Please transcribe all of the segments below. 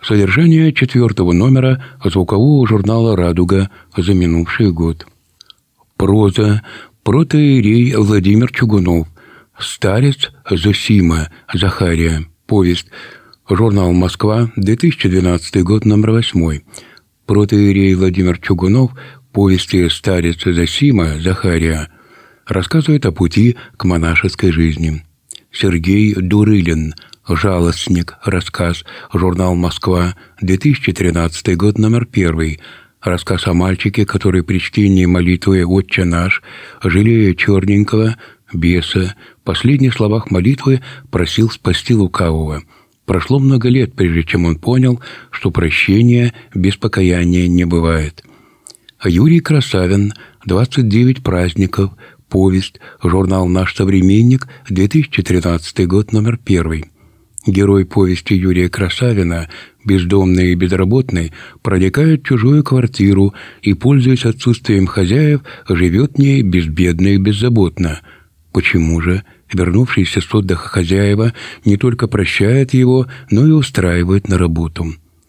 Содержание 4-го номера звукового журнала «Радуга» за минувший год. Проза. Протоиерей Владимир Чугунов. Старец Зосима Захария. Повесть. Журнал «Москва», 2012 год, номер 8. Протоиерей Владимир Чугунов. Повести «Старец Зосима Захария» рассказывает о пути к монашеской жизни. Сергей Дурылин. «Жалостник». Рассказ. Журнал «Москва», 2013 год, номер 1. Рассказ о мальчике, который при чтении молитвы «Отче наш», жалея черненького, беса, в последних словах молитвы просил спасти лукавого. Прошло много лет, прежде чем он понял, что прощения без покаяния не бывает. Юрий Красавин. «29 праздников». Повесть. Журнал «Наш современник», 2013 год, номер 1. Герой повести Юрия Красавина, бездомный и безработный, проникает в чужую квартиру и, пользуясь отсутствием хозяев, живет в ней безбедно и беззаботно. Почему же вернувшиеся с отдыха хозяева не только прощают его, но и устраивают на работу?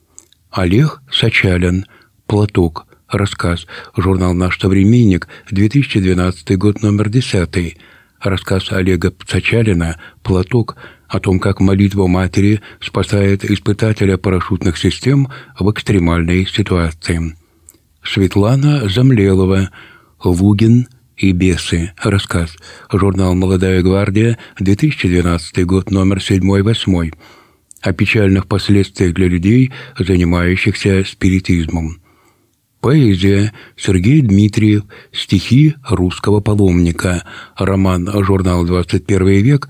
Олег Сачалин. «Платок». Рассказ. Журнал «Наш современник», 2012 год, номер 10. Рассказ Олега Сачалина «Платок» о том, как молитва матери спасает испытателя парашютных систем в экстремальной ситуации. Светлана Замлелова. «Лугин и бесы». Рассказ. Журнал «Молодая гвардия», 2012 год, номер 7-8. О печальных последствиях для людей, занимающихся спиритизмом. Поэзия. Сергей Дмитриев. «Стихи русского паломника». Роман. Журнал «21 век»,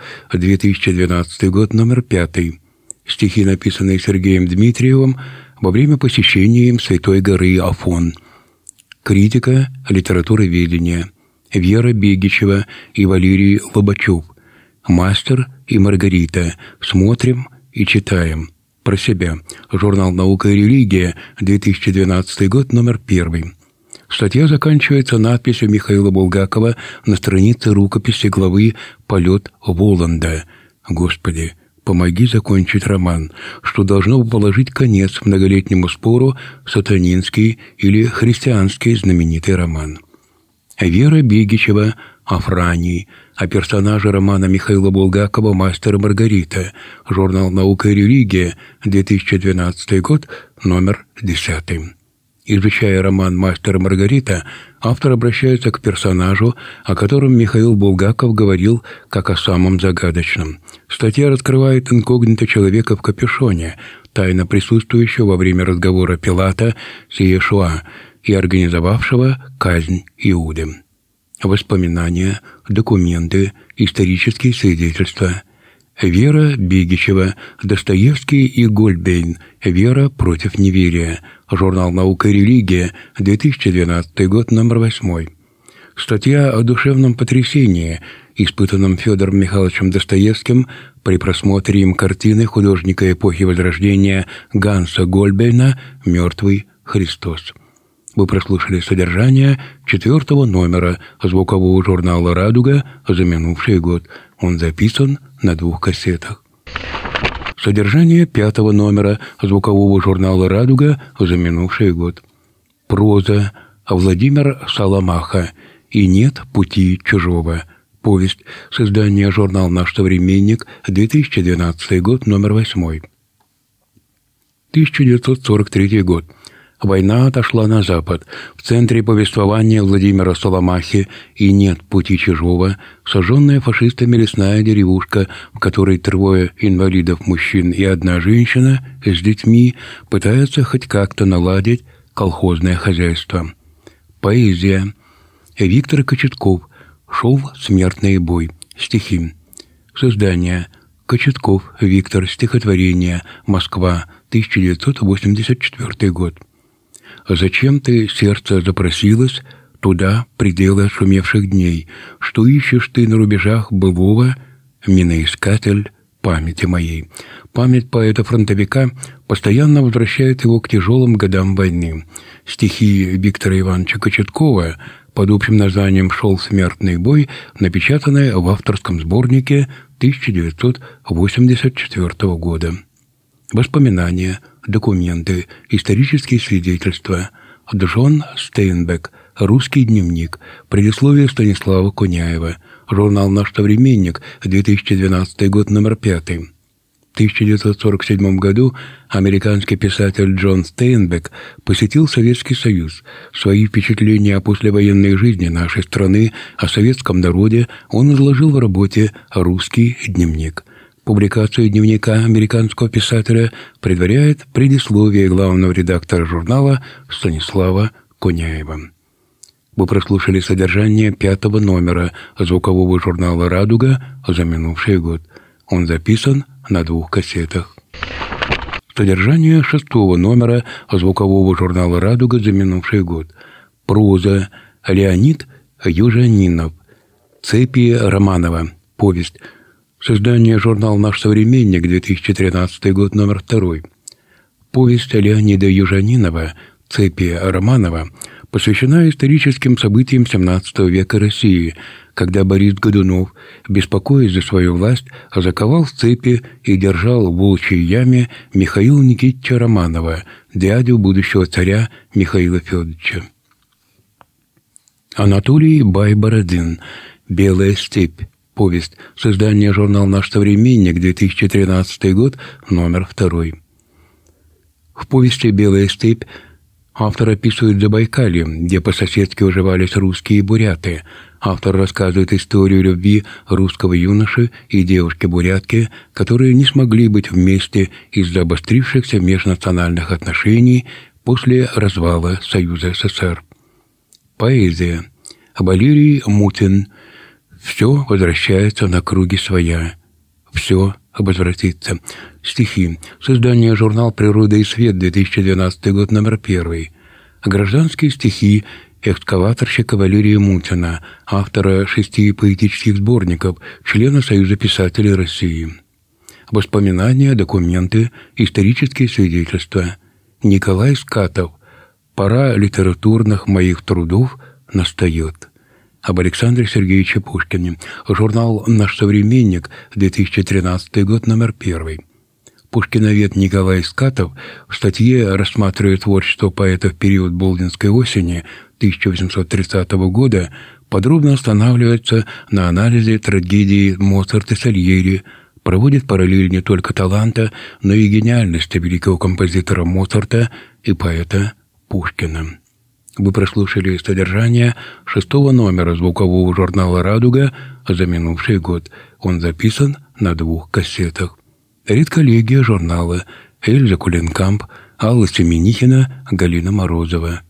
2012 год, номер 5. Стихи, написанные Сергеем Дмитриевым во время посещения им Святой горы Афон. Критика литературоведения. Вера Бегичева и Валерий Лобачев. «Мастер и Маргарита». Смотрим и читаем. Про себя. Журнал «Наука и религия», 2012 год, номер 1. Статья заканчивается надписью Михаила Булгакова на странице рукописи главы «Полет Воланда». Господи, помоги закончить роман, что должно положить конец многолетнему спору сатанинский или христианский знаменитый роман. Вера Бегичева. Афраний. О персонаже романа Михаила Булгакова «Мастер и Маргарита». Журнал «Наука и религия», 2012 год, номер 10. Изучая роман «Мастер и Маргарита», автор обращается к персонажу, о котором Михаил Булгаков говорил как о самом загадочном. Статья раскрывает инкогнито человека в капюшоне, тайно присутствующего во время разговора Пилата с Иешуа и организовавшего казнь Иуды. Воспоминания, документы, исторические свидетельства. Вера Бегичева. Достоевский и Гольдбейн. «Вера против неверия». Журнал «Наука и религия», 2012 год, номер 8. Статья о душевном потрясении, испытанном Федором Михайловичем Достоевским при просмотре им картины художника эпохи Возрождения Ганса Гольдбейна «Мертвый Христос». Вы прослушали содержание 4-го номера звукового журнала «Радуга» за минувший год. Он записан на 2 кассетах. Содержание 5-го номера звукового журнала «Радуга» за минувший год. Проза. Владимир Соломаха. «И нет пути чужого». Повесть. Создание журнал «Наш современник», 2012 год, номер 8. 1943 год. Война отошла на запад. В центре повествования Владимира Соломахи «И нет пути чужого» сожженная фашистами лесная деревушка, в которой 3 инвалидов мужчин и 1 женщина с детьми пытаются хоть как-то наладить колхозное хозяйство. Поэзия. Виктор Кочетков. «Шел смертный бой». Стихи. Создание. Кочетков Виктор. Стихотворение. Москва. 1984 год. «Зачем ты, сердце, запросилось туда, пределы шумевших дней? Что ищешь ты на рубежах былого, миноискатель памяти моей?» Память поэта-фронтовика постоянно возвращает его к тяжелым годам войны. Стихи Виктора Ивановича Кочеткова под общим названием «Шел смертный бой» напечатаны в авторском сборнике 1984 года. Воспоминания. Документы. Исторические свидетельства. Джон Стейнбек. Русский дневник. Предисловие Станислава Коняева. Журнал «Наш современник», 2012 год, номер 5. В 1947 году американский писатель Джон Стейнбек посетил Советский Союз. Свои впечатления о послевоенной жизни нашей страны, о советском народе он изложил в работе «Русский дневник». Публикацию дневника американского писателя предваряет предисловие главного редактора журнала Станислава Коняева. Вы прослушали содержание 5-го номера звукового журнала «Радуга» за минувший год. Он записан на 2 кассетах. Содержание 6-го номера звукового журнала «Радуга» за минувший год. Проза. Леонид Южанинов. Цепи Романова. Повесть. Создание журнал «Наш современник», 2013 год, номер 2. Повесть Леонида Южанинова «Цепи Романова» посвящена историческим событиям XVII века России, когда Борис Годунов, беспокоясь за свою власть, заковал в цепи и держал в волчьей яме Михаила Никитича Романова, дядю будущего царя Михаила Федоровича. Анатолий Бай-Бородин. «Белая степь». Повесть. Создание журнал «Наш современник», 2013 год, номер 2. В повести «Белая степь» автор описывает Забайкалье, где по-соседски уживались русские и буряты. Автор рассказывает историю любви русского юноши и девушки-бурятки, которые не смогли быть вместе из-за обострившихся межнациональных отношений после развала Союза СССР. Поэзия. Валерий Мутин. «Все возвращается на круги своя. Все возвратится». Стихи. Создание журнал «Природа и свет», 2012 год, номер 1. Гражданские стихи экскаваторщика Валерия Мутина, автора 6 поэтических сборников, члена Союза писателей России. Воспоминания, документы, исторические свидетельства. Николай Скатов. «Пора литературных моих трудов настает». Об Александре Сергеевиче Пушкине. Журнал «Наш современник», 2013 год, номер 1. Пушкиновед Николай Скатов в статье рассматривает творчество поэта в период Болдинской осени 1830 года, подробно останавливается на анализе трагедии Моцарта и Сальери, проводит параллель не только таланта, но и гениальности великого композитора Моцарта и поэта Пушкина. Вы прослушали содержание 6-го номера звукового журнала «Радуга» за минувший год. Он записан на 2 кассетах. Редколлегия журнала: Эльза Куленкамп, Алла Семенихина, Галина Морозова.